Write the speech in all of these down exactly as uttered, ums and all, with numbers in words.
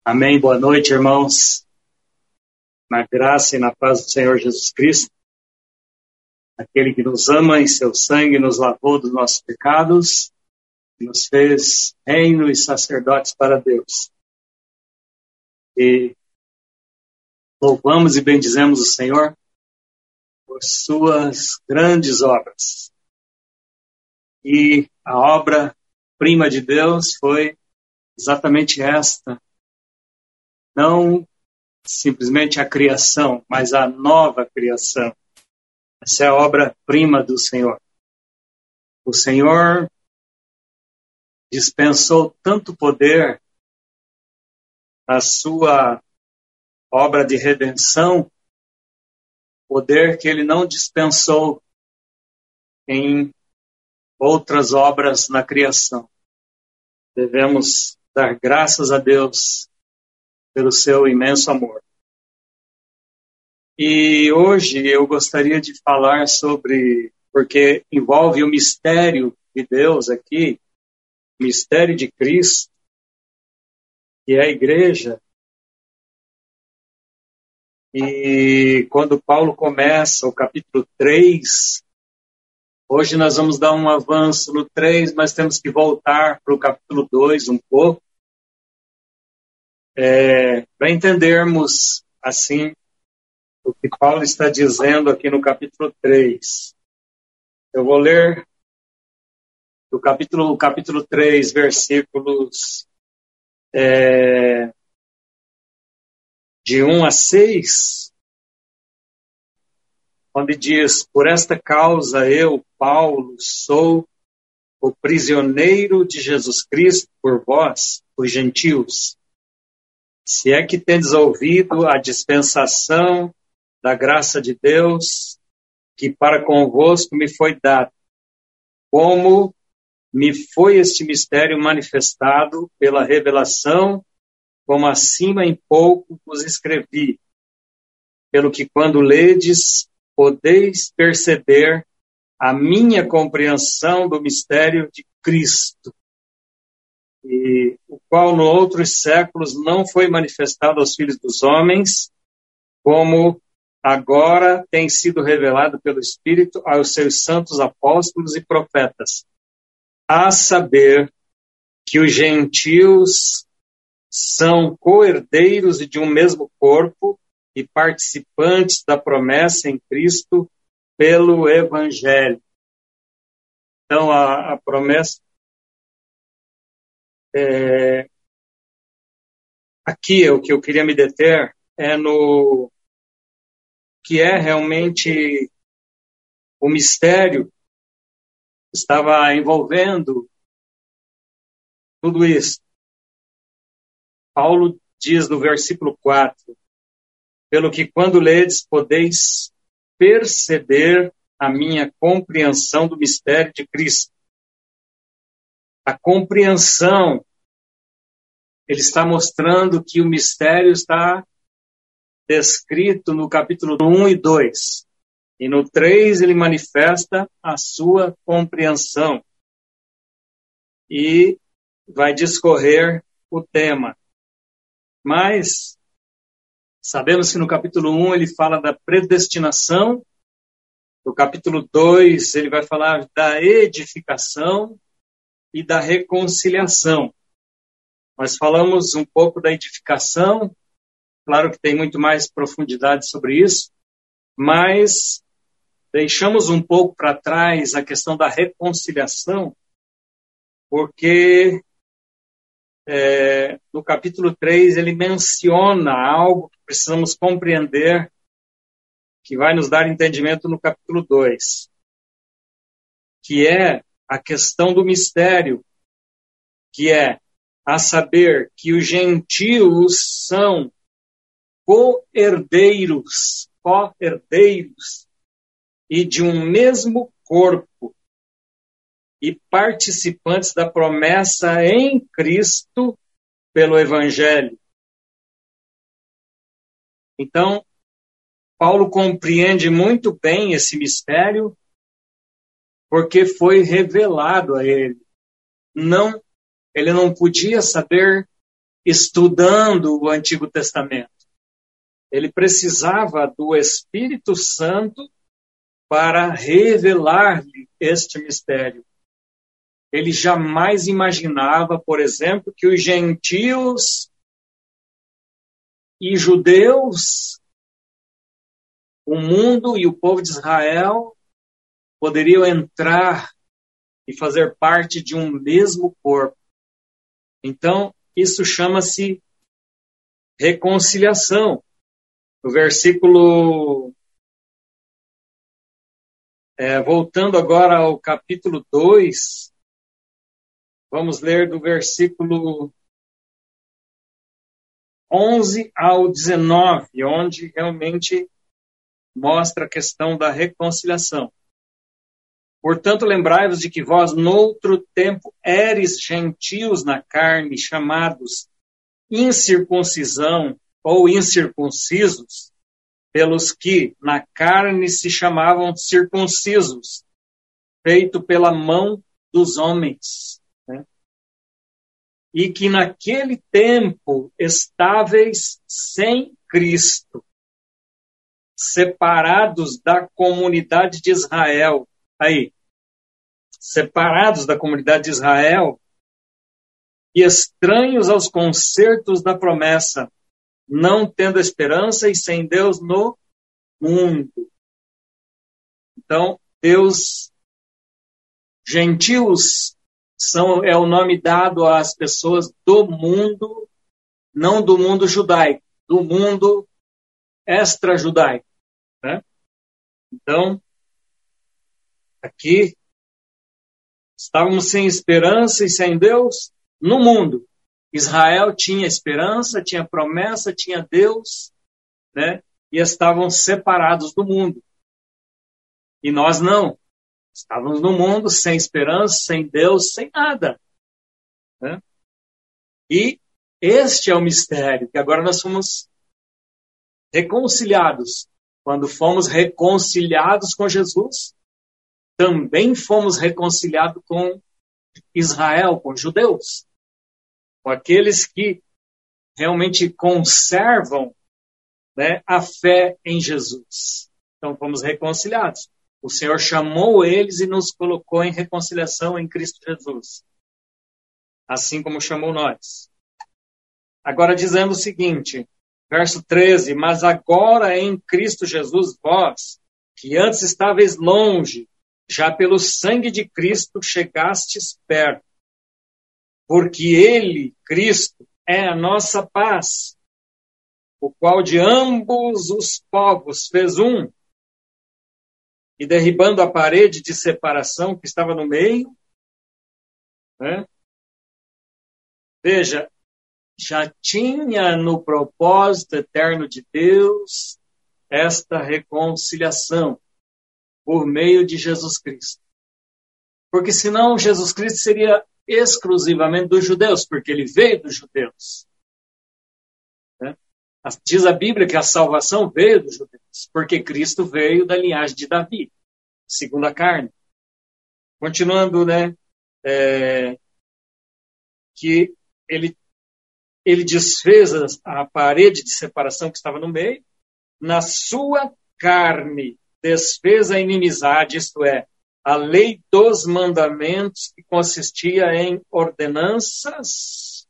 Amém. Boa noite, irmãos. Na graça e na paz do Senhor Jesus Cristo, aquele que nos ama, em seu sangue nos lavou dos nossos pecados, e nos fez reino e sacerdotes para Deus. E louvamos e bendizemos o Senhor por suas grandes obras. E a obra-prima de Deus foi exatamente esta. Não simplesmente a criação, mas a nova criação. Essa é a obra-prima do Senhor. O Senhor dispensou tanto poder na sua obra de redenção, poder que ele não dispensou em outras obras na criação. Devemos dar graças a Deus pelo seu imenso amor. E hoje eu gostaria de falar sobre, porque envolve o mistério de Deus aqui, o mistério de Cristo, que é a igreja. E quando Paulo começa o capítulo três, hoje nós vamos dar um avanço no três, mas temos que voltar para o capítulo dois um pouco, é, para entendermos, assim, o que Paulo está dizendo aqui no capítulo três. Eu vou ler o capítulo, capítulo três, versículos é, de um a seis, onde diz: por esta causa eu, Paulo, sou o prisioneiro de Jesus Cristo por vós, os gentios. Se é que tendes ouvido a dispensação da graça de Deus, que para convosco me foi dado, como me foi este mistério manifestado pela revelação, como acima em pouco vos escrevi, pelo que quando ledes, podeis perceber a minha compreensão do mistério de Cristo, e o qual no outros séculos não foi manifestado aos filhos dos homens, como agora tem sido revelado pelo Espírito aos seus santos apóstolos e profetas, a saber que os gentios são co-herdeiros de um mesmo corpo e participantes da promessa em Cristo pelo Evangelho. Então, a, a promessa é, aqui, o que eu queria me deter é no que é realmente o mistério que estava envolvendo tudo isso. Paulo diz no versículo quatro, pelo que quando ledes podeis perceber a minha compreensão do mistério de Cristo. A compreensão, ele está mostrando que o mistério está descrito no capítulo um e dois. E no três ele manifesta a sua compreensão. E vai discorrer o tema. Mas sabemos que no capítulo um ele fala da predestinação. No capítulo dois ele vai falar da edificação e da reconciliação. Nós falamos um pouco da edificação. Claro que tem muito mais profundidade sobre isso, mas deixamos um pouco para trás a questão da reconciliação, porque é, no capítulo três ele menciona algo que precisamos compreender, que vai nos dar entendimento no capítulo dois, que é a questão do mistério, que é a saber que os gentios são co-herdeiros, co-herdeiros, e de um mesmo corpo, e participantes da promessa em Cristo pelo Evangelho. Então, Paulo compreende muito bem esse mistério, porque foi revelado a ele. Não, ele não podia saber estudando o Antigo Testamento. Ele precisava do Espírito Santo para revelar-lhe este mistério. Ele jamais imaginava, por exemplo, que os gentios e judeus, o mundo e o povo de Israel poderiam entrar e fazer parte de um mesmo corpo. Então, isso chama-se reconciliação. No versículo... É, voltando agora ao capítulo dois, vamos ler do versículo onze ao dezenove, onde realmente mostra a questão da reconciliação. Portanto, lembrai-vos de que vós, noutro tempo, éres gentios na carne, chamados incircuncisão ou incircuncisos, pelos que na carne se chamavam circuncisos, feito pela mão dos homens, né? E que naquele tempo estáveis sem Cristo, separados da comunidade de Israel. Aí, separados da comunidade de Israel e estranhos aos concertos da promessa, não tendo esperança e sem Deus no mundo. Então, Deus, gentios são, é o nome dado às pessoas do mundo, não do mundo judaico, do mundo extra-judaico, né? Então, aqui, estávamos sem esperança e sem Deus no mundo. Israel tinha esperança, tinha promessa, tinha Deus, né? E estavam separados do mundo. E nós não. Estávamos no mundo sem esperança, sem Deus, sem nada, né? E este é o mistério, que agora nós fomos reconciliados. Quando fomos reconciliados com Jesus, também fomos reconciliados com Israel, com os judeus, com aqueles que realmente conservam, né, a fé em Jesus. Então fomos reconciliados. O Senhor chamou eles e nos colocou em reconciliação em Cristo Jesus, assim como chamou nós. Agora dizendo o seguinte, verso treze, mas agora em Cristo Jesus vós, que antes estáveis longe, já pelo sangue de Cristo chegastes perto. Porque Ele, Cristo, é a nossa paz, o qual de ambos os povos fez um, e derribando a parede de separação que estava no meio, né? Veja, já tinha no propósito eterno de Deus esta reconciliação por meio de Jesus Cristo. Porque senão Jesus Cristo seria exclusivamente dos judeus, porque ele veio dos judeus, né? Diz a Bíblia que a salvação veio dos judeus, porque Cristo veio da linhagem de Davi, segundo a carne. Continuando, né, é, que ele, ele desfez a, a parede de separação que estava no meio, na sua carne desfez a inimizade, isto é, a lei dos mandamentos, que consistia em ordenanças,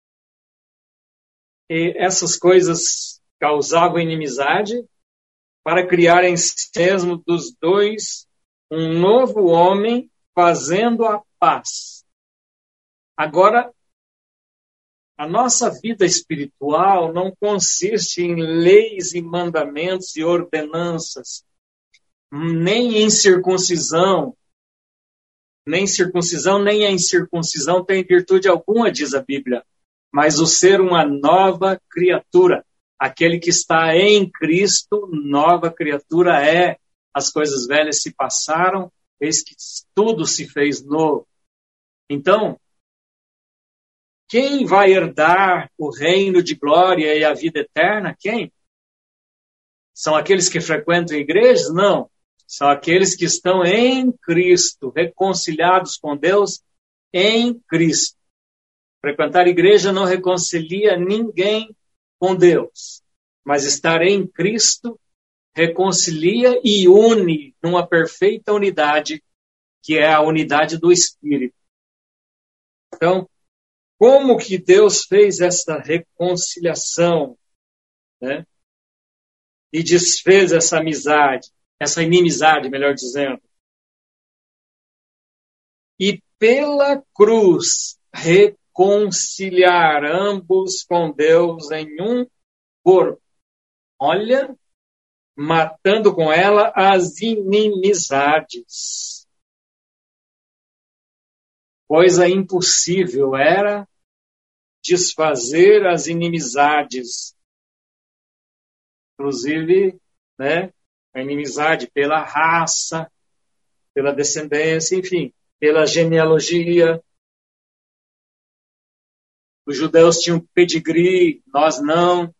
e essas coisas causavam inimizade, para criar em si mesmo dos dois um novo homem, fazendo a paz. Agora, a nossa vida espiritual não consiste em leis e mandamentos e ordenanças, nem em circuncisão, nem circuncisão, nem a incircuncisão tem virtude alguma, diz a Bíblia, mas o ser uma nova criatura, aquele que está em Cristo, nova criatura é, as coisas velhas se passaram, eis que tudo se fez novo. Então, quem vai herdar o reino de glória e a vida eterna? Quem? São aqueles que frequentam igrejas? Não. São aqueles que estão em Cristo, reconciliados com Deus em Cristo. Frequentar a igreja não reconcilia ninguém com Deus, mas estar em Cristo reconcilia e une numa perfeita unidade, que é a unidade do Espírito. Então, como que Deus fez essa reconciliação, né? E desfez essa amizade, essa inimizade, melhor dizendo. E pela cruz reconciliar ambos com Deus em um corpo. Olha, matando com ela as inimizades. Coisa impossível era desfazer as inimizades. Inclusive, né, a inimizade pela raça, pela descendência, enfim, pela genealogia. Os judeus tinham pedigree, nós não.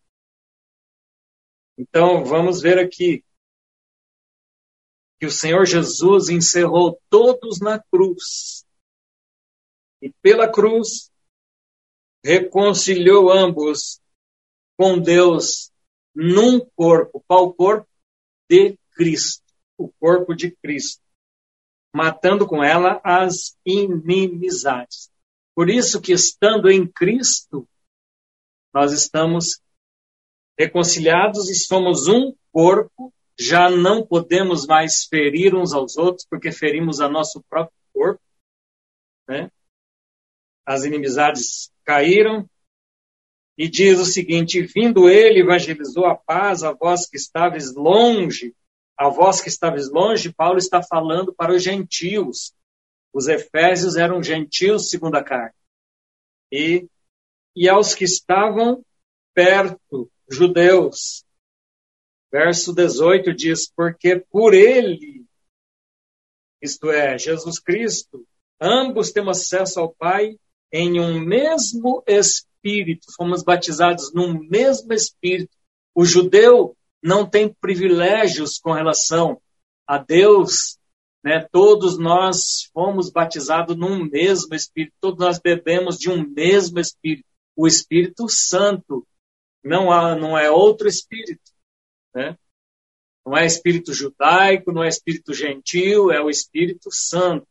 Então, vamos ver aqui que o Senhor Jesus encerrou todos na cruz. E pela cruz, reconciliou ambos com Deus num corpo. Qual corpo? De Cristo. O corpo de Cristo. Matando com ela as inimizades. Por isso que, estando em Cristo, nós estamos reconciliados e somos um corpo. Já não podemos mais ferir uns aos outros, porque ferimos a nosso próprio corpo, né? As inimizades caíram. E diz o seguinte: vindo ele, evangelizou a paz a vós que estáveis longe. A vós que estáveis longe, Paulo está falando para os gentios. Os efésios eram gentios segundo a carne. E, e aos que estavam perto, judeus. Verso dezoito diz: porque por ele, isto é, Jesus Cristo, ambos temos acesso ao Pai em um mesmo Espírito. Fomos batizados num mesmo Espírito. O judeu não tem privilégios com relação a Deus, né? Todos nós fomos batizados num mesmo Espírito. Todos nós bebemos de um mesmo Espírito. O Espírito Santo. Não, há, não é outro Espírito, né? Não é Espírito judaico, não é Espírito gentil, é o Espírito Santo.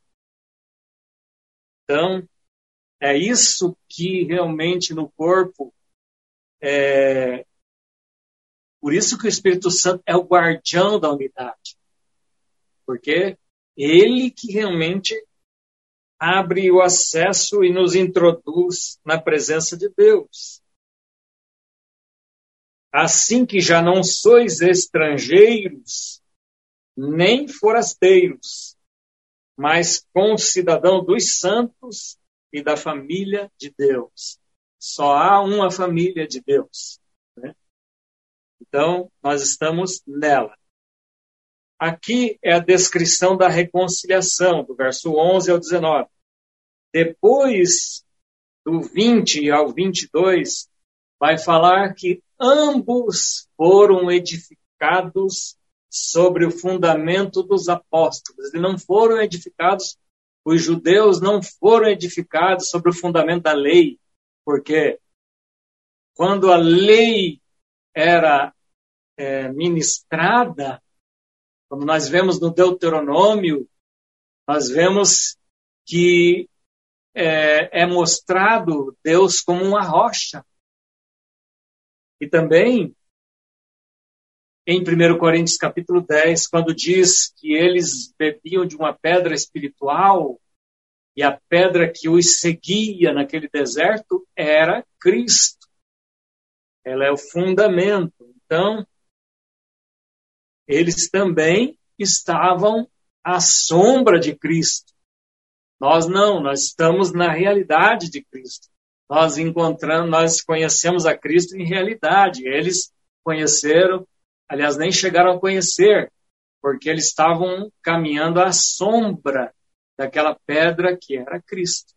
Então, é isso que realmente no corpo, é... por isso que o Espírito Santo é o guardião da unidade. Porque ele que realmente abre o acesso e nos introduz na presença de Deus. Assim que já não sois estrangeiros, nem forasteiros, mas concidadão dos santos e da família de Deus. Só há uma família de Deus, né? Então, nós estamos nela. Aqui é a descrição da reconciliação, do verso onze ao dezenove. Depois do vinte ao vinte e dois, vai falar que ambos foram edificados sobre o fundamento dos apóstolos. E não foram edificados, os judeus não foram edificados sobre o fundamento da lei, porque quando a lei era é, ministrada, como nós vemos no Deuteronômio, nós vemos que é, é mostrado Deus como uma rocha. E também, em primeiro Coríntios capítulo dez, quando diz que eles bebiam de uma pedra espiritual, e a pedra que os seguia naquele deserto era Cristo. Ela é o fundamento. Então, eles também estavam à sombra de Cristo. Nós não, nós estamos na realidade de Cristo. Nós encontramos, nós conhecemos a Cristo em realidade. Eles conheceram, aliás, nem chegaram a conhecer, porque eles estavam caminhando à sombra daquela pedra que era Cristo.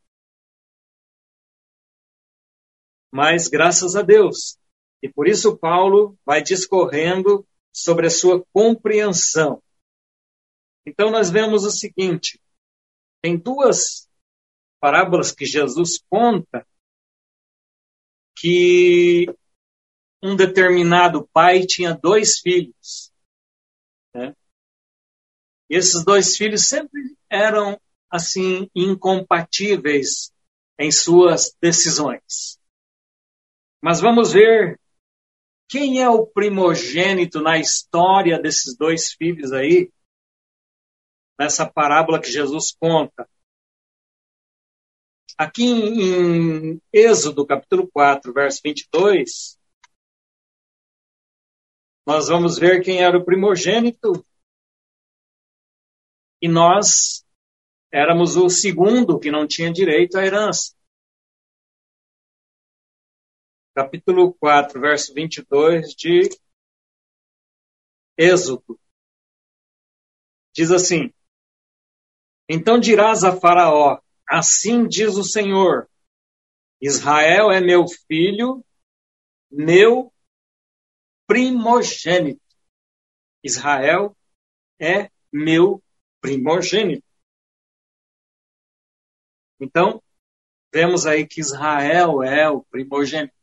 Mas graças a Deus. E por isso Paulo vai discorrendo sobre a sua compreensão. Então nós vemos o seguinte: tem duas parábolas que Jesus conta que um determinado pai tinha dois filhos, né? E esses dois filhos sempre eram, assim, incompatíveis em suas decisões. Mas vamos ver quem é o primogênito na história desses dois filhos aí, nessa parábola que Jesus conta. Aqui em Êxodo, capítulo quatro, verso vinte e dois, nós vamos ver quem era o primogênito. E nós éramos o segundo que não tinha direito à herança. Capítulo quatro, verso vinte e dois de Êxodo. Diz assim: Então dirás a Faraó, assim diz o Senhor, Israel é meu filho, meu primogênito. Israel é meu primogênito. Então, vemos aí que Israel é o primogênito.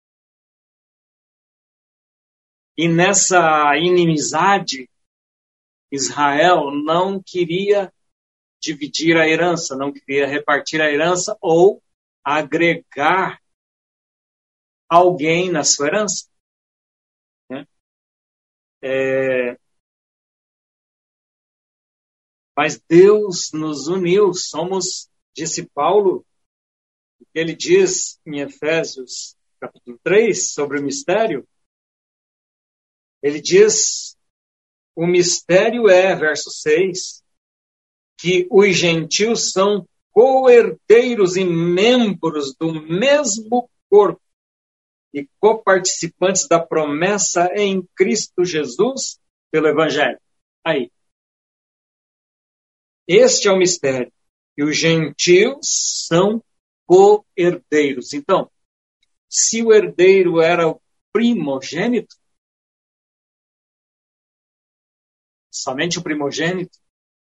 E nessa inimizade, Israel não queria dividir a herança, não queria repartir a herança ou agregar alguém na sua herança. Né? É... Mas Deus nos uniu, somos, disse Paulo, ele diz em Efésios capítulo três, sobre o mistério, ele diz, o mistério é, verso seis, que os gentios são co-herdeiros e membros do mesmo corpo e coparticipantes da promessa em Cristo Jesus pelo Evangelho. Aí. Este é o mistério. E os gentios são co-herdeiros. Então, se o herdeiro era o primogênito, somente o primogênito,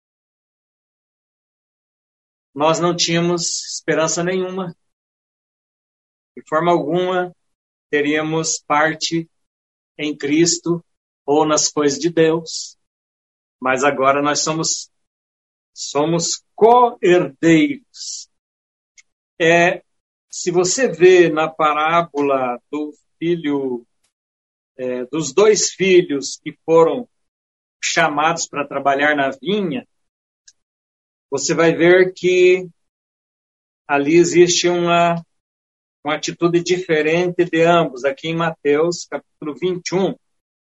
nós não tínhamos esperança nenhuma. De forma alguma, teríamos parte em Cristo ou nas coisas de Deus. Mas agora nós somos, somos co-herdeiros. É, se você vê na parábola do filho, é, dos dois filhos que foram chamados para trabalhar na vinha, você vai ver que ali existe uma, uma atitude diferente de ambos, aqui em Mateus, capítulo vinte e um.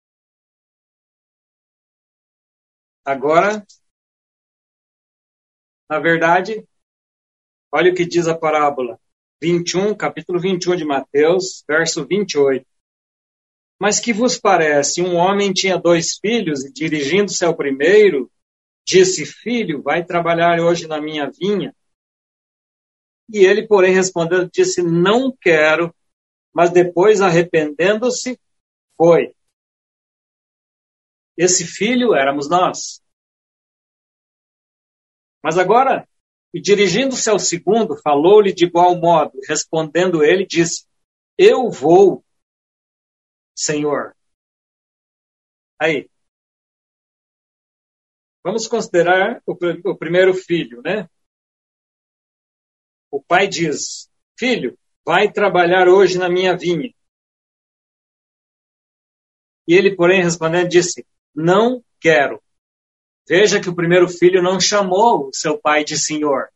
Agora, na verdade, olha o que diz a parábola. vinte e um, capítulo vinte e um de Mateus, verso vinte e oito. Mas que vos parece? Um homem tinha dois filhos e, dirigindo-se ao primeiro, disse, filho, vai trabalhar hoje na minha vinha. E ele, porém, respondendo, disse, não quero, mas depois, arrependendo-se, foi. Esse filho éramos nós. Mas agora, e dirigindo-se ao segundo, falou-lhe de igual modo. Respondendo ele, disse, eu vou, Senhor. Aí. Vamos considerar o, o primeiro filho, né? O pai diz, filho, vai trabalhar hoje na minha vinha. E ele, porém, respondendo, disse, não quero. Veja que o primeiro filho não chamou o seu pai de senhor.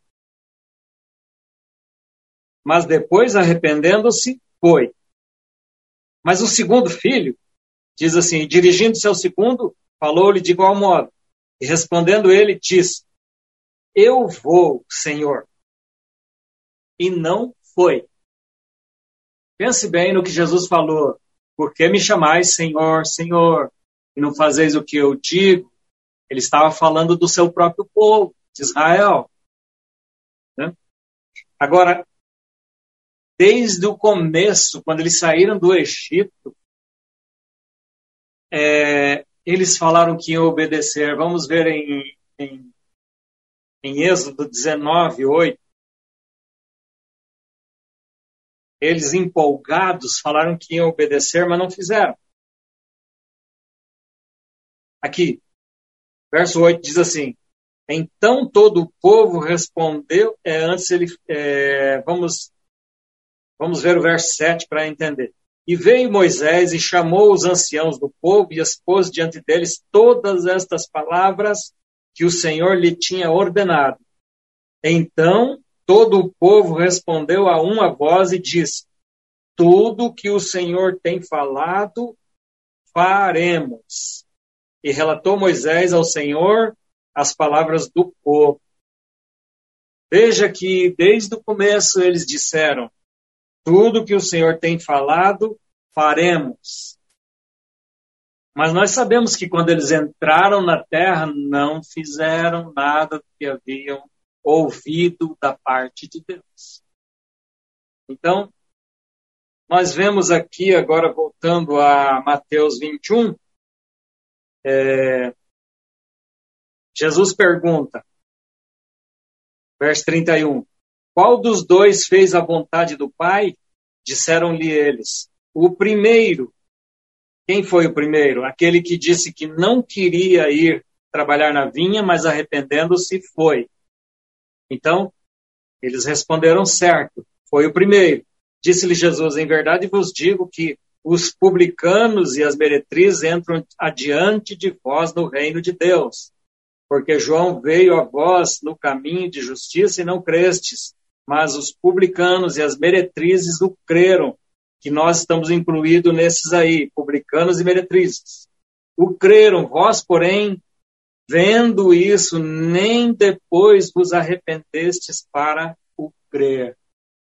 Mas depois, arrependendo-se, foi. Mas o segundo filho, diz assim, dirigindo-se ao segundo, falou-lhe de igual modo. E respondendo ele, disse, eu vou, Senhor. E não foi. Pense bem no que Jesus falou. Por que me chamais Senhor, Senhor, e não fazeis o que eu digo? Ele estava falando do seu próprio povo, de Israel. Né? Agora, desde o começo, quando eles saíram do Egito, é, eles falaram que iam obedecer. Vamos ver em, em, em Êxodo dezenove, oito. eles empolgados falaram que iam obedecer, mas não fizeram. Aqui, verso oito diz assim: então todo o povo respondeu, é, antes ele, é, vamos, vamos ver o verso sete para entender. E veio Moisés e chamou os anciãos do povo e expôs diante deles todas estas palavras que o Senhor lhe tinha ordenado. Então todo o povo respondeu a uma voz e disse: tudo que o Senhor tem falado, faremos. E relatou Moisés ao Senhor as palavras do povo. Veja que desde o começo eles disseram: tudo que o Senhor tem falado, faremos. Mas nós sabemos que quando eles entraram na terra, não fizeram nada do que haviam ouvido da parte de Deus. Então, nós vemos aqui, agora voltando a Mateus vinte e um, é, Jesus pergunta, verso trinta e um, qual dos dois fez a vontade do Pai? Disseram-lhe eles: o primeiro. Quem foi o primeiro? Aquele que disse que não queria ir trabalhar na vinha, mas arrependendo-se foi. Então, eles responderam certo, foi o primeiro. Disse-lhe Jesus: em verdade vos digo que os publicanos e as meretrizes entram adiante de vós no reino de Deus. Porque João veio a vós no caminho de justiça e não crestes, mas os publicanos e as meretrizes o creram, que nós estamos incluídos nesses aí, publicanos e meretrizes. O creram, vós, porém, vendo isso, nem depois vos arrependestes para o crer.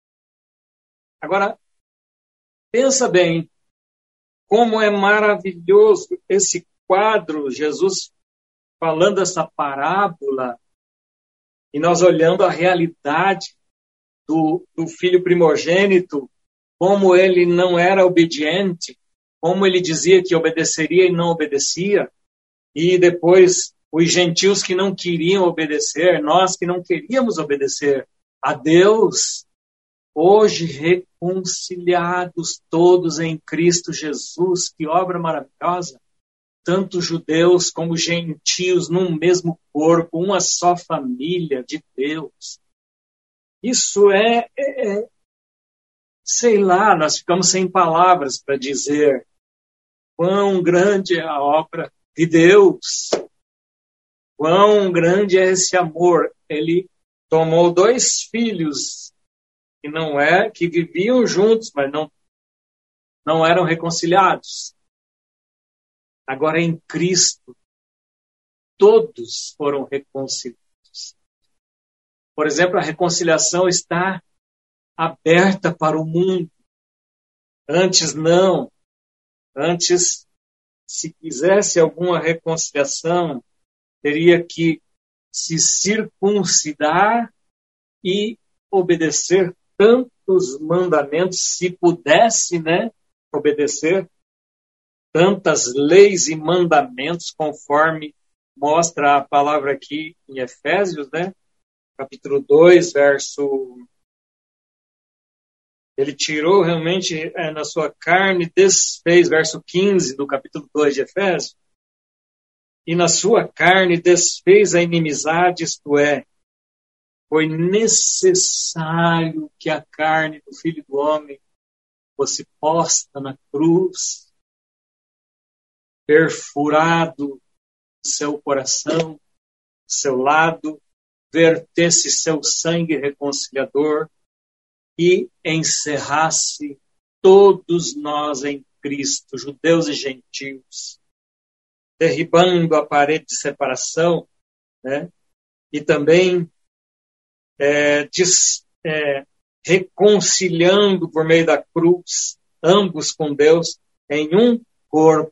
Agora, pensa bem, como é maravilhoso esse quadro, Jesus falando essa parábola, e nós olhando a realidade do, do filho primogênito, como ele não era obediente, como ele dizia que obedeceria e não obedecia, e depois os gentios que não queriam obedecer, nós que não queríamos obedecer a Deus, hoje reconciliados todos em Cristo Jesus, que obra maravilhosa, tanto judeus como gentios num mesmo corpo, uma só família de Deus. Isso é, é, é sei lá, nós ficamos sem palavras para dizer quão grande é a obra de Deus, quão grande é esse amor. Ele tomou dois filhos que não é, que viviam juntos, mas não, não eram reconciliados. Agora em Cristo, todos foram reconciliados. Por exemplo, a reconciliação está aberta para o mundo. Antes não. Antes, se quisesse alguma reconciliação, teria que se circuncidar e obedecer tantos mandamentos, se pudesse, né, obedecer tantas leis e mandamentos, conforme mostra a palavra aqui em Efésios, né, capítulo dois, verso... Ele tirou realmente é, na sua carne, desfez, verso quinze do capítulo dois de Efésios, e na sua carne desfez a inimizade, isto é, foi necessário que a carne do Filho do Homem fosse posta na cruz, perfurado seu coração, seu lado, vertesse seu sangue reconciliador, e encerrasse todos nós em Cristo, judeus e gentios, derribando a parede de separação, né? E também é, des, é, reconciliando por meio da cruz, ambos com Deus, em um corpo.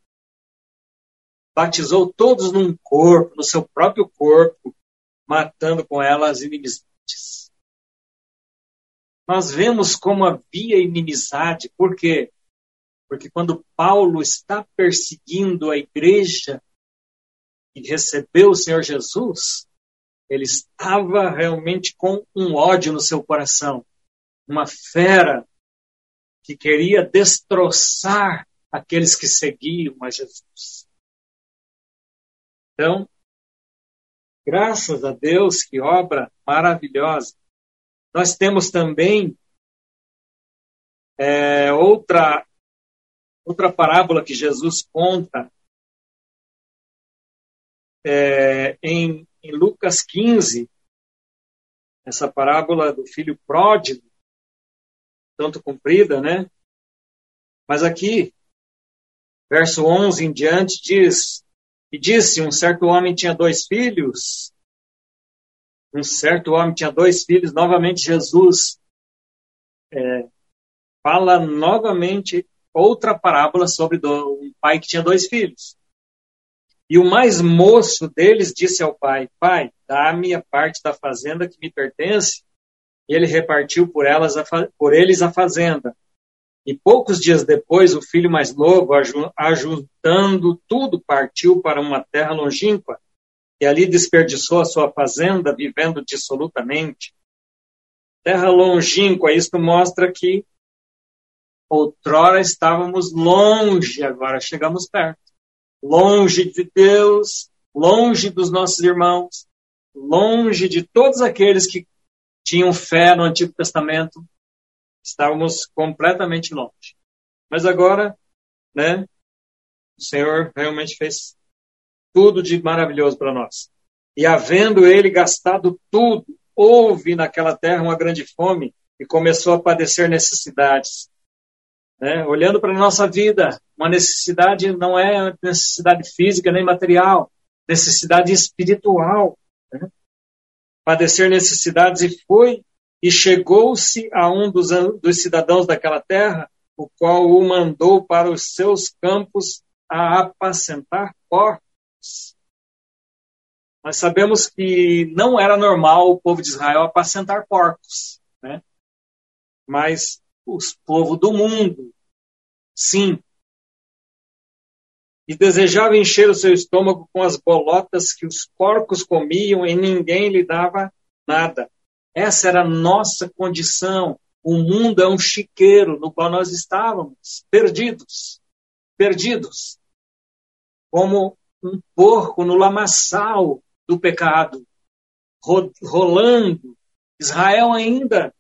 Batizou todos num corpo, no seu próprio corpo, matando com ela as inimizades. Nós vemos como havia inimizade. Por quê? Porque quando Paulo está perseguindo a igreja e recebeu o Senhor Jesus, ele estava realmente com um ódio no seu coração. Uma fera que queria destroçar aqueles que seguiam a Jesus. Então, graças a Deus, que obra maravilhosa. Nós temos também é, outra, outra parábola que Jesus conta é, em, em Lucas quinze, essa parábola do filho pródigo, tanto comprida, né? Mas aqui, verso onze em diante, diz: e disse, um certo homem tinha dois filhos. Um certo homem tinha dois filhos. Novamente, Jesus é, fala novamente outra parábola sobre do, um pai que tinha dois filhos. E o mais moço deles disse ao pai: pai, dá-me a parte da fazenda que me pertence. E ele repartiu por, elas a, por eles a fazenda. E poucos dias depois, o filho mais novo, ajuntando tudo, partiu para uma terra longínqua, e ali desperdiçou a sua fazenda, vivendo dissolutamente. Terra longínqua, isto mostra que outrora estávamos longe, agora chegamos perto. Longe de Deus, longe dos nossos irmãos, longe de todos aqueles que tinham fé no Antigo Testamento. Estávamos completamente longe. Mas agora, né, o Senhor realmente fez tudo de maravilhoso para nós. E havendo ele gastado tudo, houve naquela terra uma grande fome e começou a padecer necessidades. Né? Olhando para a nossa vida, uma necessidade não é necessidade física nem material, necessidade espiritual. Né? Padecer necessidades e foi e chegou-se a um dos, dos cidadãos daquela terra, o qual o mandou para os seus campos a apacentar porcos. Nós sabemos que não era normal o povo de Israel apacentar porcos, né? Mas o povo do mundo, sim. E desejava encher o seu estômago com as bolotas que os porcos comiam e ninguém lhe dava nada. Essa era a nossa condição. O mundo é um chiqueiro no qual nós estávamos, perdidos, perdidos, como um porco no lamaçal do pecado, rolando. Israel ainda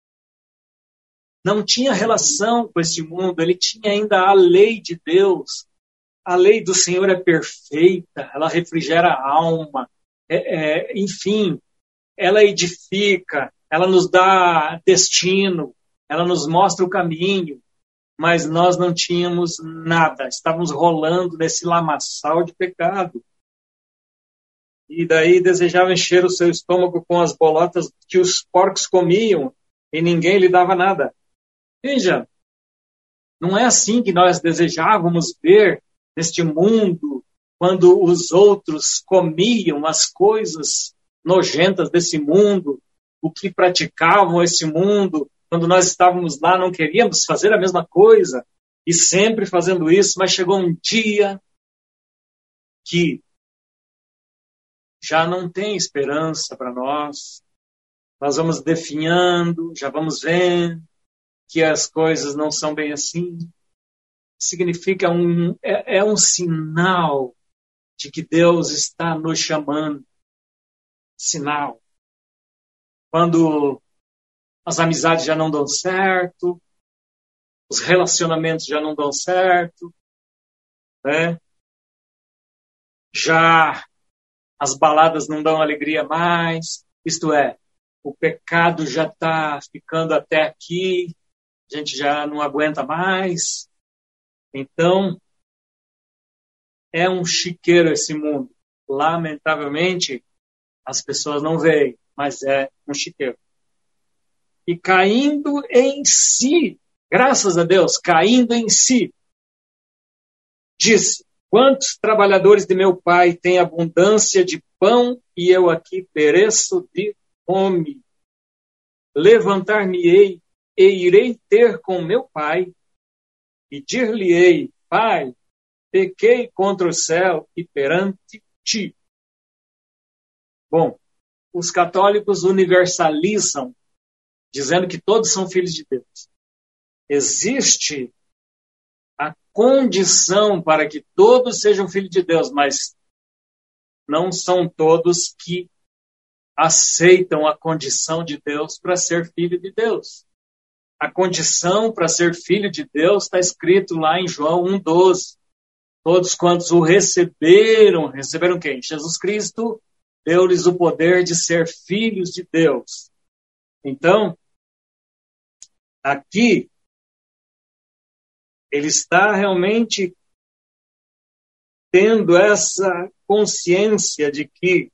não tinha relação com esse mundo, ele tinha ainda a lei de Deus. A lei do Senhor é perfeita, ela refrigera a alma, é, é, enfim, ela edifica, ela nos dá destino, ela nos mostra o caminho, mas nós não tínhamos nada, estávamos rolando nesse lamaçal de pecado. E daí desejava encher o seu estômago com as bolotas que os porcos comiam e ninguém lhe dava nada. Veja, não é assim que nós desejávamos ver neste mundo, quando os outros comiam as coisas nojentas desse mundo, o que praticavam esse mundo. Quando nós estávamos lá, não queríamos fazer a mesma coisa, e sempre fazendo isso, mas chegou um dia que já não tem esperança para nós. Nós vamos definhando, já vamos vendo que as coisas não são bem assim. Significa um, é, é um sinal de que Deus está nos chamando. Sinal. Quando as amizades já não dão certo, os relacionamentos já não dão certo, né? Já as baladas não dão alegria mais, isto é, o pecado já está ficando até aqui, a gente já não aguenta mais. Então, é um chiqueiro esse mundo. Lamentavelmente, as pessoas não veem, mas é um chiqueiro. E caindo em si, graças a Deus, caindo em si, disse: quantos trabalhadores de meu pai têm abundância de pão e eu aqui pereço de fome? Levantar-me-ei e irei ter com meu pai e dir-lhe-ei: pai, pequei contra o céu e perante ti. Bom, os católicos universalizam, dizendo que todos são filhos de Deus. existe a condição para que todos sejam filhos de Deus, mas não são todos que aceitam a condição de Deus para ser filho de Deus. A condição para ser filho de Deus está escrito lá em João um, doze. Todos quantos o receberam, receberam quem? Jesus Cristo deu-lhes o poder de ser filhos de Deus. Então, aqui, ele está realmente tendo essa consciência de que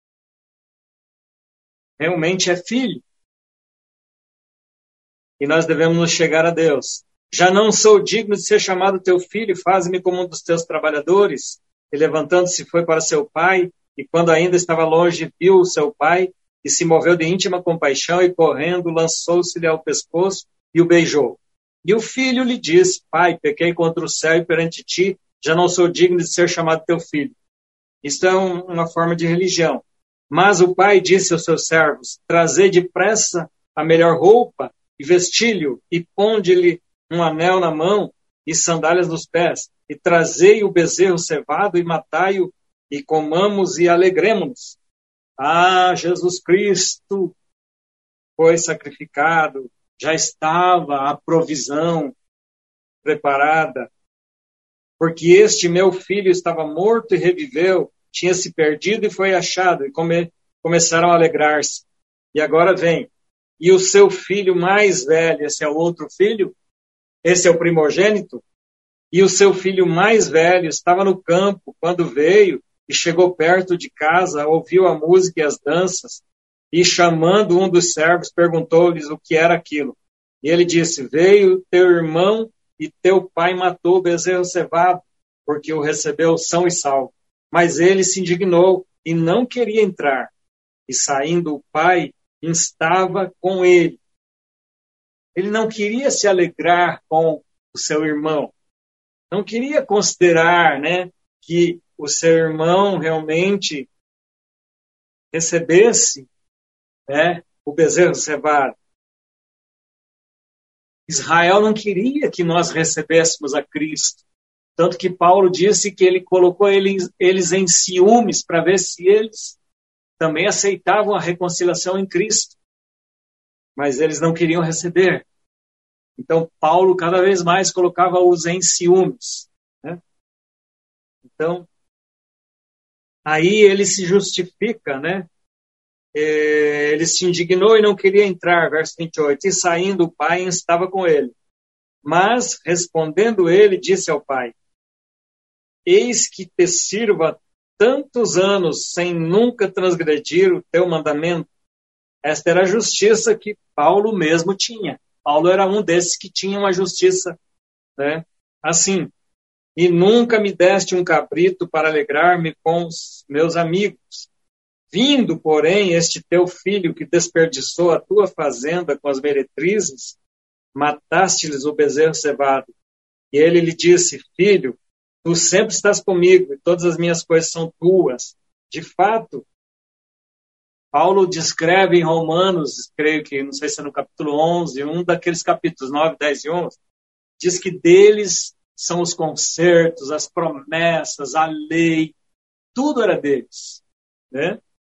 realmente é filho. E nós devemos nos chegar a Deus. Já não sou digno de ser chamado teu filho, faze-me como um dos teus trabalhadores. E levantando-se foi para seu pai, e quando ainda estava longe, viu o seu pai, e se moveu de íntima compaixão, e correndo, lançou-se-lhe ao pescoço, e o beijou. E o filho lhe disse, pai, pequei contra o céu e perante ti, já não sou digno de ser chamado teu filho. Isto é um, uma forma de religião. Mas o pai disse aos seus servos, trazei depressa a melhor roupa, e vestilho, e ponde-lhe um anel na mão, e sandálias nos pés, e trazei o bezerro cevado, e matai-o, e comamos e alegremos-nos. Ah, Jesus Cristo foi sacrificado, já estava a provisão preparada, porque este meu filho estava morto e reviveu, tinha se perdido e foi achado, e come, começaram a alegrar-se. E agora vem, e o seu filho mais velho, esse é o outro filho, esse é o primogênito, e o seu filho mais velho estava no campo quando veio e chegou perto de casa, ouviu a música e as danças, e chamando um dos servos, perguntou-lhes o que era aquilo. E ele disse, veio teu irmão e teu pai matou o bezerro cevado, porque o recebeu são e salvo. Mas ele se indignou e não queria entrar. E saindo o pai, instava com ele. Ele não queria se alegrar com o seu irmão. Não queria considerar, né, que o seu irmão realmente recebesse, né, o bezerro cevado. Israel não queria que nós recebêssemos a Cristo. Tanto que Paulo disse que ele colocou eles, eles em ciúmes para ver se eles também aceitavam a reconciliação em Cristo. Mas eles não queriam receber. Então, Paulo cada vez mais colocava-os em ciúmes. Né? Então, aí ele se justifica, né? Ele se indignou e não queria entrar, verso vinte e oito. E saindo o pai estava com ele. Mas, respondendo ele, disse ao pai, eis que te sirva tantos anos sem nunca transgredir o teu mandamento. Esta era a justiça que Paulo mesmo tinha. Paulo era um desses que tinha uma justiça, né, assim. E nunca me deste um cabrito para alegrar-me com os meus amigos. Vindo, porém, este teu filho que desperdiçou a tua fazenda com as meretrizes, mataste-lhes o bezerro cevado. E ele lhe disse, filho, tu sempre estás comigo e todas as minhas coisas são tuas. De fato, Paulo descreve em Romanos, creio que, não sei se é no capítulo onze, um daqueles capítulos nove, dez e onze, diz que deles são os concertos, as promessas, a lei, tudo era deles, né?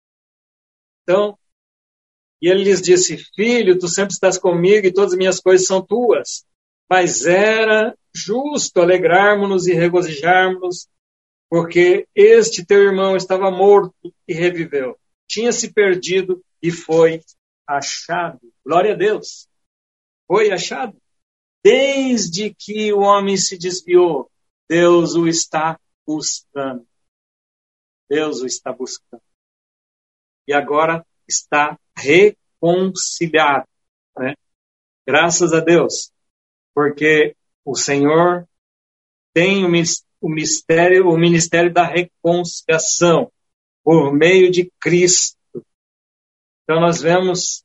Então, e ele lhes disse, filho, tu sempre estás comigo e todas as minhas coisas são tuas. Mas era justo alegrarmos-nos e regozijarmos, porque este teu irmão estava morto e reviveu. Tinha se perdido e foi achado. Glória a Deus. Foi achado. Desde que o homem se desviou, Deus o está buscando. Deus o está buscando. E agora está reconciliado. Né? Graças a Deus. Porque o Senhor tem o mistério, o ministério da reconciliação por meio de Cristo. Então nós vemos,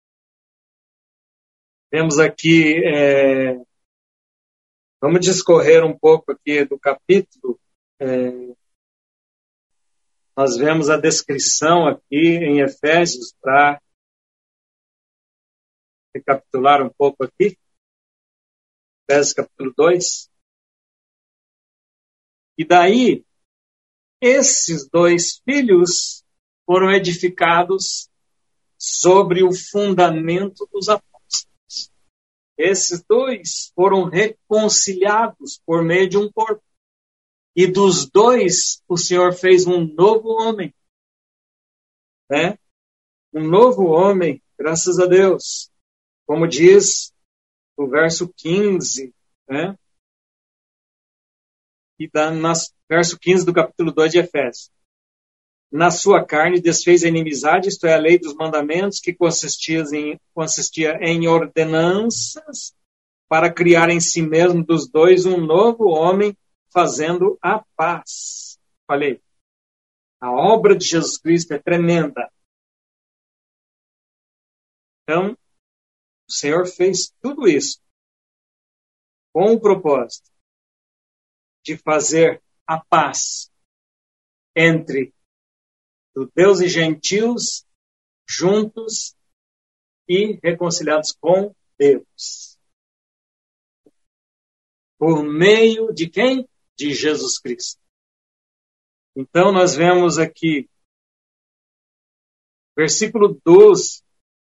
vemos aqui, é, vamos discorrer um pouco aqui do capítulo. É, nós vemos a descrição aqui em Efésios, para recapitular um pouco aqui. Efésios capítulo dois. E daí, esses dois filhos foram edificados sobre o fundamento dos apóstolos. Esses dois foram reconciliados por meio de um corpo. E dos dois, o Senhor fez um novo homem. Né? Um novo homem, graças a Deus. Como diz o verso quinze, né? E dá no verso quinze do capítulo dois de Efésios. Na sua carne desfez a inimizade, isto é, a lei dos mandamentos, que consistia em, consistia em ordenanças, para criar em si mesmo dos dois um novo homem, fazendo a paz. Falei, a obra de Jesus Cristo é tremenda. Então, o Senhor fez tudo isso com o propósito de fazer a paz entre judeus e gentios juntos e reconciliados com Deus. Por meio de quem? De Jesus Cristo. Então, nós vemos aqui, versículo doze,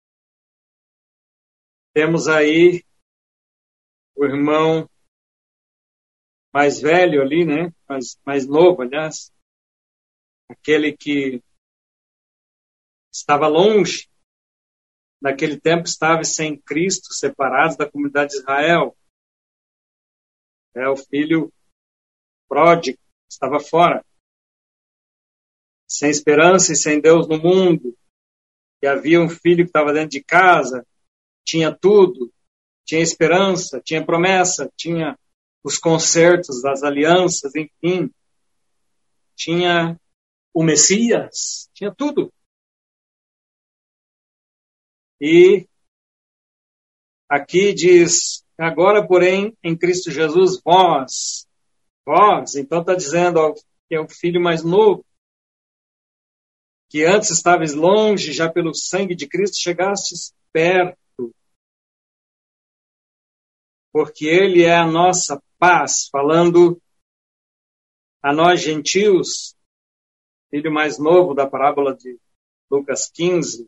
temos aí o irmão mais velho ali, né? Mais, mais novo, aliás. Aquele que estava longe, naquele tempo estava sem Cristo, separado da comunidade de Israel. É o filho pródigo, estava fora. Sem esperança e sem Deus no mundo. E havia um filho que estava dentro de casa, tinha tudo, tinha esperança, tinha promessa, tinha os concertos das alianças, enfim. Tinha o Messias, tinha tudo. E aqui diz, agora, porém, em Cristo Jesus, vós, vós, então está dizendo ó, que é o filho mais novo, que antes estavas longe, já pelo sangue de Cristo chegastes perto, porque Ele é a nossa paz, falando a nós gentios, filho mais novo da parábola de Lucas quinze,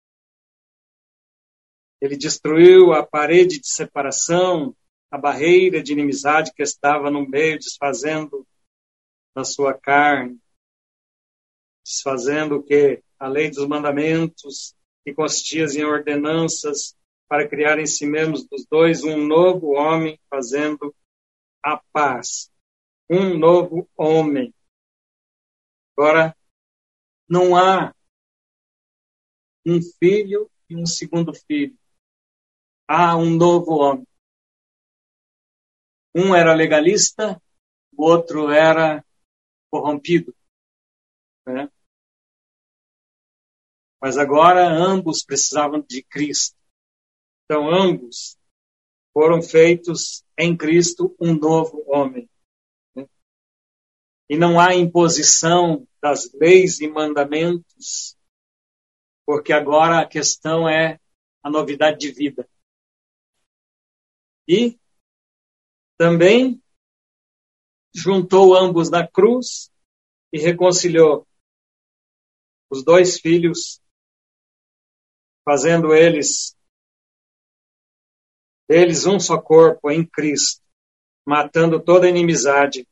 Ele destruiu a parede de separação, a barreira de inimizade que estava no meio, desfazendo na sua carne, desfazendo o quê? A lei dos mandamentos, que consistia em ordenanças, para criar em si mesmos dos dois um novo homem, fazendo a paz. Um novo homem. Agora, não há um filho e um segundo filho. Há um novo homem. Um era legalista, o outro era corrompido. Né? Mas agora ambos precisavam de Cristo. Então ambos foram feitos em Cristo um novo homem. Né? E não há imposição das leis e mandamentos, porque agora a questão é a novidade de vida. E também juntou ambos na cruz e reconciliou os dois filhos, fazendo eles, eles um só corpo em Cristo, matando toda a inimizade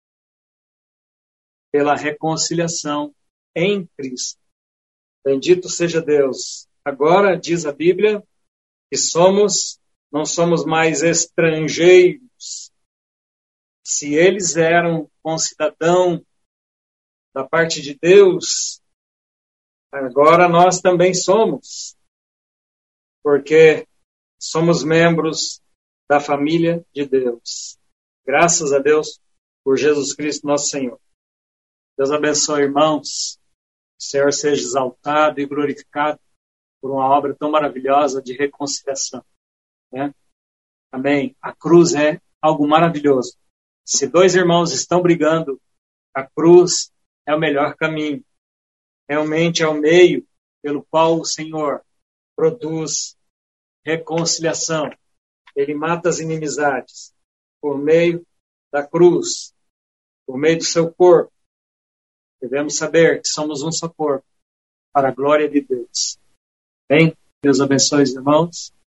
pela reconciliação em Cristo. Bendito seja Deus. Agora, diz a Bíblia, que somos, não somos mais estrangeiros. Se eles eram concidadão da parte de Deus, agora nós também somos, porque somos membros da família de Deus. Graças a Deus por Jesus Cristo, nosso Senhor. Deus abençoe, irmãos. O Senhor seja exaltado e glorificado por uma obra tão maravilhosa de reconciliação. Né? Amém. A cruz é algo maravilhoso. Se dois irmãos estão brigando, a cruz é o melhor caminho. Realmente é o meio pelo qual o Senhor produz reconciliação ele mata as inimizades por meio da cruz, por meio do seu corpo. Devemos saber que somos um só corpo, para a glória de Deus. Bem, Deus abençoe os irmãos.